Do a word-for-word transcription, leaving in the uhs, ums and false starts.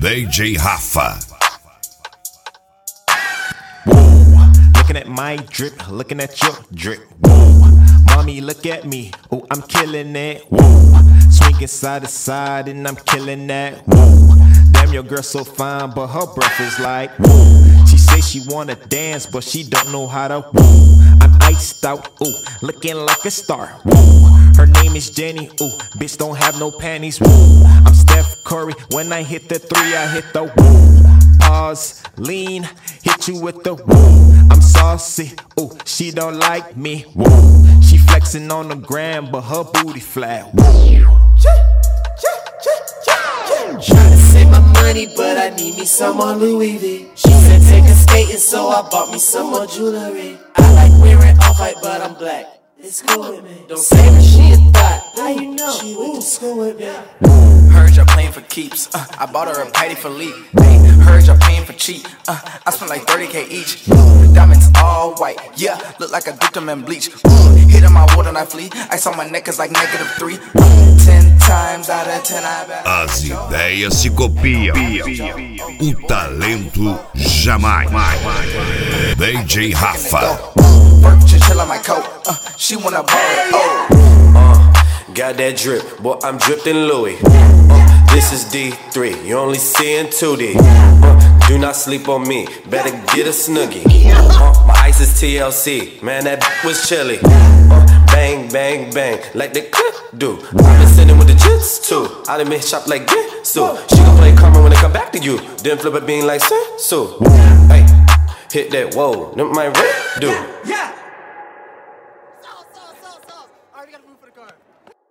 D J Rafa. Whoa, looking at my drip, looking at your drip. Whoa, mommy, look at me. Oh, I'm killing it. Whoa, swinging side to side and I'm killing that. Whoa, damn, your girl so fine, but her breath is like. Whoa, she say she wanna dance, but she don't know how to. Whoa, I'm iced out. Ooh, looking like a star. Whoa, her name is Jenny. Ooh, bitch don't have no panties. Whoa, I'm Steph Curry. When I hit the three, I hit the woo. Pause, lean, hit you with the woo. I'm saucy, ooh, she don't like me, woo. She flexing on the gram, but her booty flat, woo. Tryna save my money, but I need me some more Louis V. She said take a skating, so I bought me some more jewelry. I like wearing off-white, but I'm black. It's cool with me. Don't say that she a thot. How you know? She went to school with me. Heard y'all playing for keeps. Uh, I bought her a Patty Philippe. Hey, heard y'all paying for cheap. Uh, I spent like thirty K each. Diamonds all white. Yeah, look like I dipped them in bleach. Uh, hit on my water and I flee. Ice on my neck is like negative three. Uh, ten times out of ten I bet. As ideias se copiam, o talento jamais. D J Rafa. Work chinchilla on my coat. Uh, she wanna borrow it. Oh. Uh, got that drip, boy, I'm dripped in Louis. Uh, this is D three, you only see in two D. Uh, do not sleep on me, better get a snuggie. Uh, my ice is T L C, man, that was chilly. Uh, bang, bang, bang, like the clip do. I've been sitting with the jits too. I done been shop like this, so she gon' play karma when it come back to you. Then flip it being like so. Hey, hit that whoa, that my rip do.